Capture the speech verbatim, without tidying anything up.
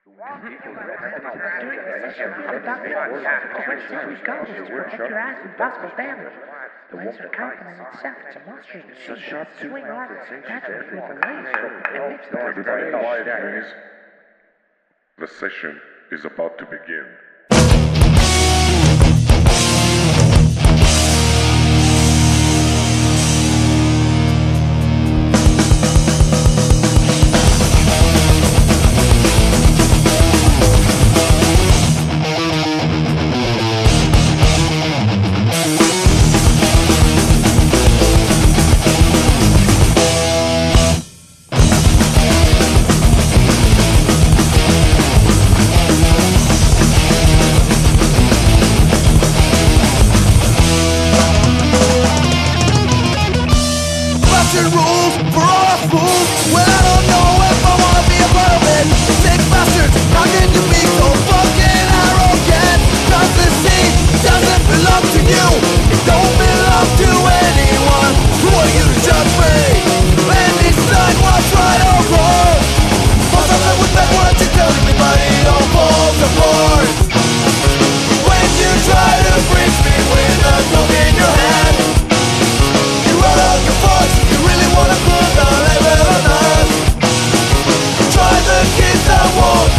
During the session, the doctor questions whose goal is to protect your eyes from possible damage. The laser component itself is a monstrous machine that swing arm attachment with a laser and makes the Everybody quiet, please. The session is about to begin. Rules for all fools. Well, I don't know if I wanna be a part of it. Sick bastards, how can you be so fucking arrogant? Cause the scene doesn't belong to you. It don't belong to anyone. Who are you to judge me? And decide what's right or wrong. For something with bad words to tell me, but it all falls apart. When you try to bridge me with a dog in your hand, you run out your voice. Wanna put the level on us. Try the kids that want